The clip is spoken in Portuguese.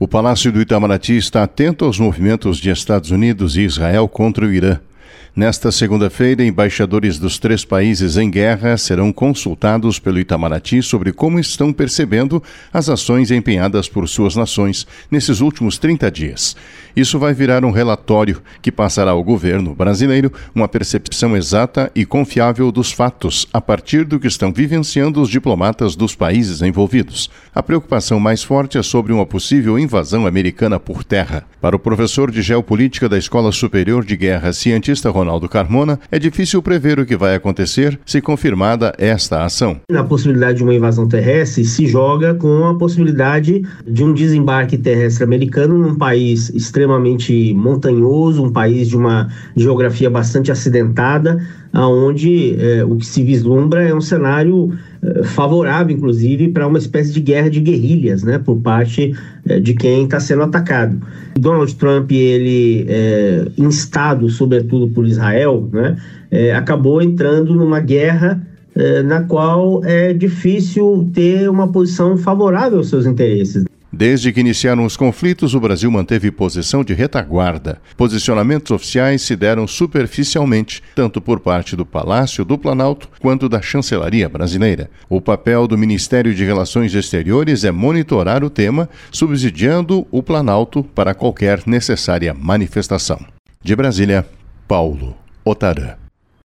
O Palácio do Itamaraty está atento aos movimentos de Estados Unidos e Israel contra o Irã. Nesta segunda-feira, embaixadores dos 3 países em guerra serão consultados pelo Itamaraty sobre como estão percebendo as ações empenhadas por suas nações nesses últimos 30 dias. Isso vai virar um relatório que passará ao governo brasileiro uma percepção exata e confiável dos fatos a partir do que estão vivenciando os diplomatas dos países envolvidos. A preocupação mais forte é sobre uma possível invasão americana por terra. Para o professor de Geopolítica da Escola Superior de Guerra, cientista Ronaldo Carmona, é difícil prever o que vai acontecer se confirmada esta ação. A possibilidade de uma invasão terrestre se joga com a possibilidade de um desembarque terrestre americano num país extremamente montanhoso, um país de uma geografia bastante acidentada, onde o que se vislumbra é um cenário favorável, inclusive, para uma espécie de guerra de guerrilhas, né, por parte de quem está sendo atacado. Donald Trump, ele, instado sobretudo por Israel, né, acabou entrando numa guerra na qual é difícil ter uma posição favorável aos seus interesses. Desde que iniciaram os conflitos, o Brasil manteve posição de retaguarda. Posicionamentos oficiais se deram superficialmente, tanto por parte do Palácio do Planalto quanto da Chancelaria brasileira. O papel do Ministério de Relações Exteriores é monitorar o tema, subsidiando o Planalto para qualquer necessária manifestação. De Brasília, Paulo Otarã.